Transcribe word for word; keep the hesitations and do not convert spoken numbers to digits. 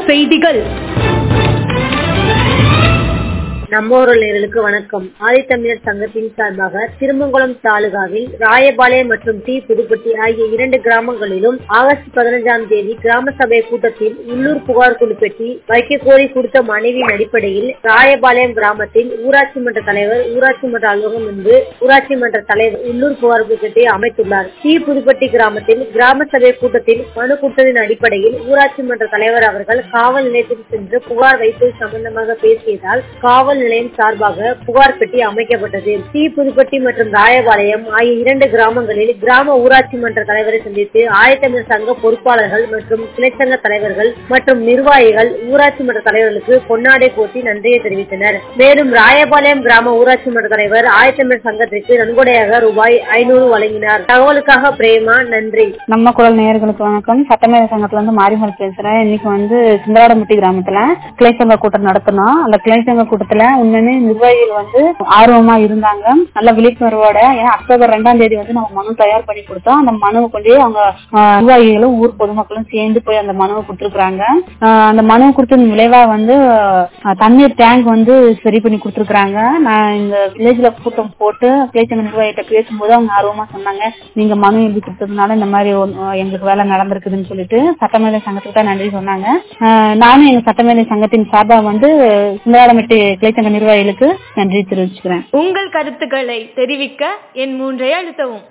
செய்திகள். நம்மோரர்களுக்கு வணக்கம். ஆதித்தமிழர் சங்கத்தின் சார்பாக திருமங்கலம் தாலுகாவில் ராயபாளையம் மற்றும் டி புதுப்பட்டி ஆகிய இரண்டு கிராமங்களிலும் ஆகஸ்ட் பதினைஞ்சாம் தேதி கிராம சபை கூட்டத்தில் உள்ளூர் புகார் குழு பெட்டி வைக்க கோரி கொடுத்த மனைவியின் அடிப்படையில் ராயபாளையம் கிராமத்தில் ஊராட்சி மன்ற தலைவர் ஊராட்சி மன்ற அலுவலகம் முன்பு ஊராட்சி மன்ற தலைவர் உள்ளூர் புகார் குழு பெட்டியை அமைத்துள்ளார். டி புதுப்பட்டி கிராமத்தில் கிராம சபை கூட்டத்தில் மனு கொடுத்ததின் அடிப்படையில் ஊராட்சி மன்ற தலைவர் அவர்கள் காவல் நிலையத்தில் சென்று புகார் வைப்பு சம்பந்தமாக பேசியதால் காவல் நிலையம் சார்பாக புகார் பெட்டி அமைக்கப்பட்டது. டி புதுப்பட்டி மற்றும் ராயபாளையம் ஆகிய இரண்டு கிராமங்களில் கிராம ஊராட்சி மன்ற தலைவரை சந்தித்து ஆயத்தமிழ் சங்க பொறுப்பாளர்கள் மற்றும் கிளைச்சங்க தலைவர்கள் மற்றும் நிர்வாகிகள் ஊராட்சி மன்ற தலைவர்களுக்கு பொன்னாடை போட்டி நன்றியை தெரிவித்தனர். மேலும் ராயபாளையம் கிராம ஊராட்சி மன்ற தலைவர் ஆயத்தமிழ் சங்கத்திற்கு நன்கொடையாக ரூபாய் ஐநூறு வழங்கினார். தகவலுக்காக பிரேமா, நன்றி. நம்ம குரல் நேயர்களுக்கு வணக்கம். சட்டமேத சங்கத்துல இருந்து மாரிமல் பேசுறேன். இன்னைக்கு வந்து சிந்தராடமுட்டி கிராமத்துல கிளைச்சங்க கூட்டம் நடத்தணும். அந்த கிளைச்சங்க கூட்டத்துல உண்மையுமே நிர்வாகிகள் வந்து ஆர்வமா இருந்தாங்க, நல்ல விழிப்புணர்வோட. ஏன்னா அக்டோபர் ரெண்டாம் தேதி வந்து நம்ம மனு தயார் பண்ணி கொடுத்தோம். அந்த மனுவை கொண்டு அவங்க நிர்வாகிகளும் ஊர் பொதுமக்களும் சேர்ந்து போய் அந்த மனுவை கொடுத்துருக்காங்க. அந்த மனுவை கொடுத்தது விளைவா வந்து தண்ணீர் டேங்க் வந்து சரி பண்ணி கொடுத்துருக்காங்க. நான் இந்த வில்லேஜ்ல கூட்டம் போட்டு கிளைச்சங்க நிர்வாகிகிட்ட பேசும்போது அவங்க ஆர்வமா சொன்னாங்க, நீங்க மனு எழுதி கொடுத்ததுனால இந்த மாதிரி எங்களுக்கு வேலை நடந்திருக்குதுன்னு சொல்லிட்டு சட்டமேதை சங்கத்துக்கு தான் நன்றி சொன்னாங்க. நானும் எங்க சட்டமேதை சங்கத்தின் சார்பா வந்து சிந்தாடமிட்டு கிளைச்சங்க நிர்வாகிகளுக்கு நன்றி தெரிவிச்சுக்கிறேன். உங்கள் கருத்துக்களை தெரிவிக்க என் மூன்றை அழுத்தவும்.